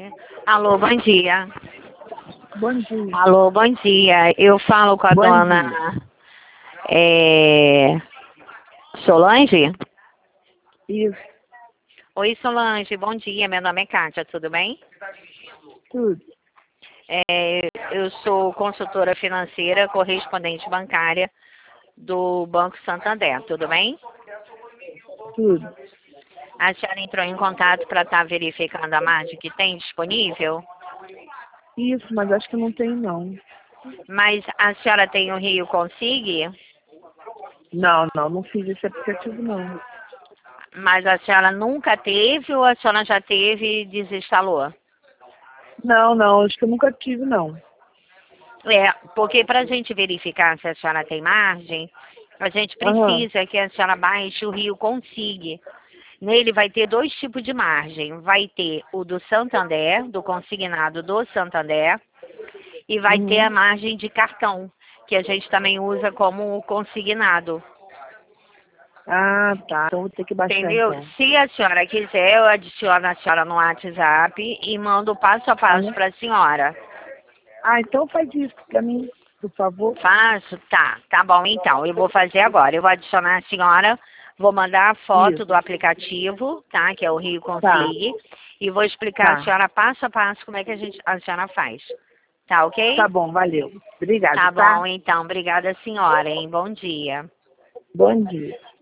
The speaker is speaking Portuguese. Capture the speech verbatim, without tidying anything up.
Alô, bom dia. Bom dia. Alô, bom dia. Eu falo com a Bom dona é, Solange? Isso, Oi, Solange, bom dia. Meu nome é Kátia, tudo bem? tudo. É, eu sou consultora financeira, correspondente bancária do Banco Santander, tudo bem? Tudo. A senhora entrou em contato para estar verificando a margem que tem disponível, Isso, mas acho que não tem não. mas a senhora tem o Rio Consigue, Não, não, não fiz esse aplicativo não. mas a senhora nunca teve ou a senhora já teve e desinstalou? Não, não, acho que eu nunca tive não. É, porque para a gente verificar se a senhora tem margem, a gente Aham. precisa que a senhora baixe o Rio Consigue. Nele vai ter dois tipos de margem. Vai ter o do Santander, do consignado do Santander, e vai ter a Uhum. margem de cartão, que a gente também usa como consignado. Ah, tá. Então vou ter que baixar Entendeu? então. Se a senhora quiser, eu adiciono a senhora no WhatsApp e mando passo a passo Aham. para a senhora. Ah, então faz isso pra mim, por favor. Faço? Tá, tá bom então. Eu vou fazer agora. Eu vou adicionar a senhora, vou mandar a foto Isso. do aplicativo, tá? Que é o Rio Tá, Consigue. E vou explicar a tá. senhora passo a passo como é que a, gente, a senhora faz. Tá ok? Tá bom, valeu. Obrigado, Tá tá? bom então. Obrigada, senhora, hein? Bom dia. Bom dia.